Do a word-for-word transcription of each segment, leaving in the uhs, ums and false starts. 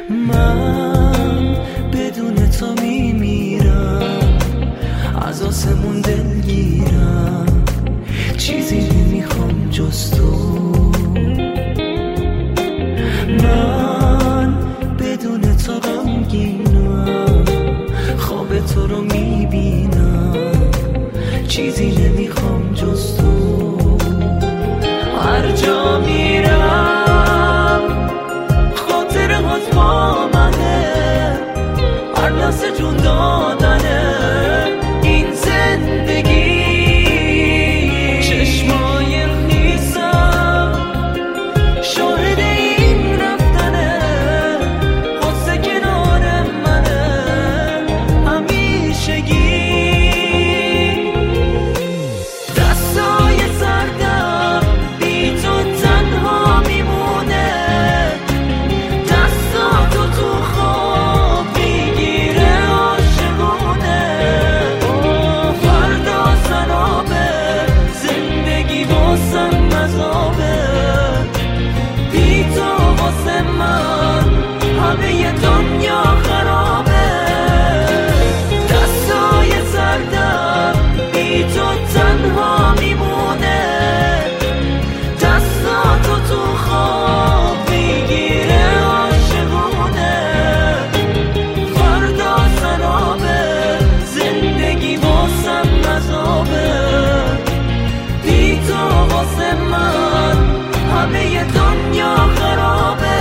من بدون تو میمیرم، از آسمون دلگیرم، چیزی نمیخوام جز تو. من بدون تو غمگینم، خواب تو رو میبینم، چیزی نمیخوام جز تو. هر جا میرم خاطره هات با منه، هر لحظه جون دادنه این زندگی. چشمای نیستم شاهد این رفتنه، قصه کنار منه همیشگی. دستای سردم بی تو تنها میمونه، دستاتو تو خواب میگیره عاشقونه. فردا سرابه زندگی واسم مذابه، بی تو واسه من همه دنیا خرابه. دستای سردم بی تو تنها میمونه، دستاتو تو خواب میگیره عاشقونه. فردا سرابه زندگی واسم مذابه، بی تو واسه من همه دنیا خرابه.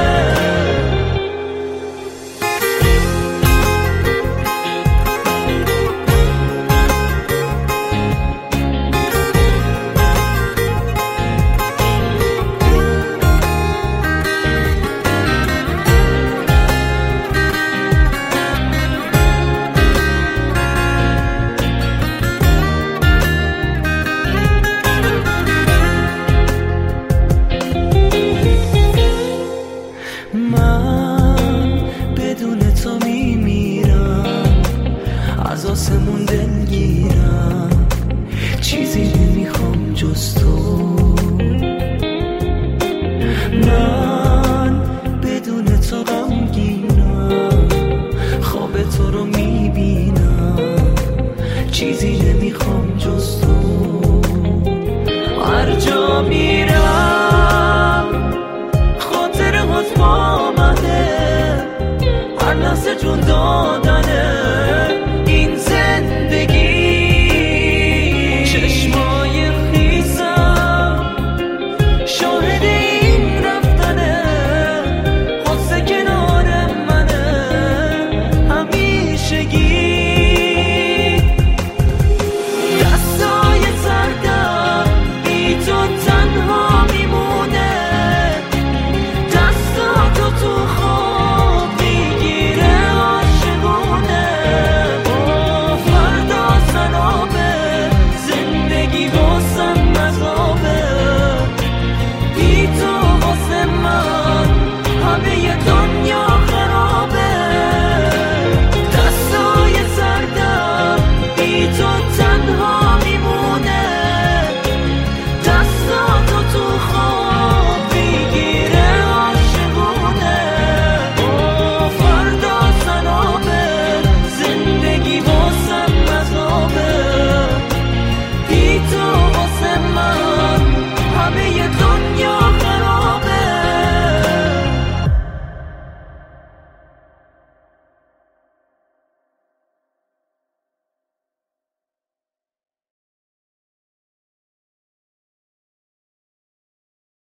من بدون تو میمیرم، از آسمون دلگیرم، چیزی نمیخوام جز تو.